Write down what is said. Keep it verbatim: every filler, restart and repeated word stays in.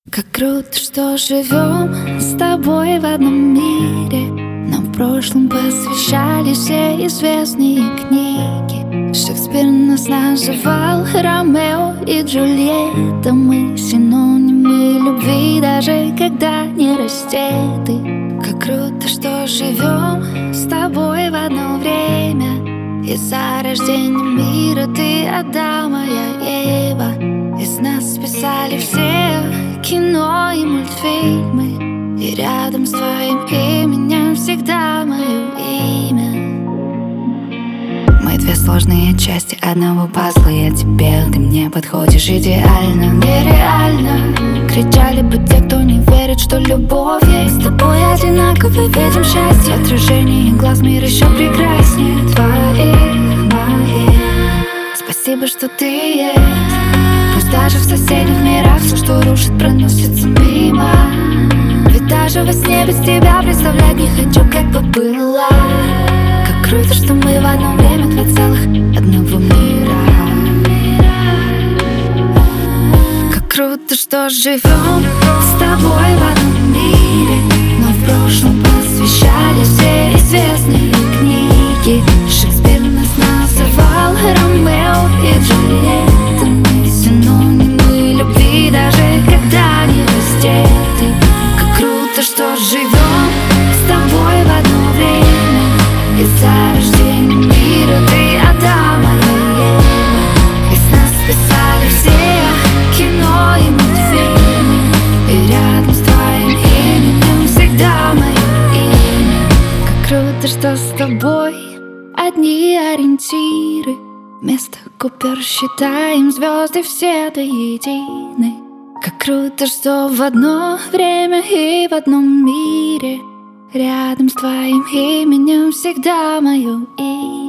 Как круто, что живем с тобой в одном мире. Нам в прошлом посвящали все известные книги. Шекспир нас называл Ромео и Джульетта. Мы синонимы любви, даже когда не раздеты. Как круто, что живем с тобой в одно время. Из-за рождения мира ты Адам, а я Ева. Из нас списали все кино и мультфильмы, и рядом с твоим именем всегда мое имя. Мы две сложные части одного пазла. Я тебе, ты мне подходишь идеально. Нереально. Кричали бы те, кто не верит, что любовь есть. С тобой одинаково видим счастье. Отражение глаз, мир еще прекраснее твоих, моих. Спасибо, что ты есть. Пусть даже в соседних мирах все, что рушит, проносится мимо. Ведь даже во сне без тебя представлять не хочу, как бы было. Как круто, что мы в одно время два целых одного мира. Как круто, что живем с тобой в одном мире. Но в прошлом посвящали все известные книги. Шекспир нас называл Ромео и Джульетта. Мы синонимы любви, даже когда не раздеты. Как круто, что живем с тобой в одно время. Из-за рождения мира ты Адам, а я Ева. Из нас списали все кино и мультфильмы, и рядом с твоим именем всегда мое имя. Как круто, что с тобой одни ориентиры. Вместо Купер считаем звезды все до единой. Как круто, что в одно время и в одном мире рядом с твоим именем всегда мое имя.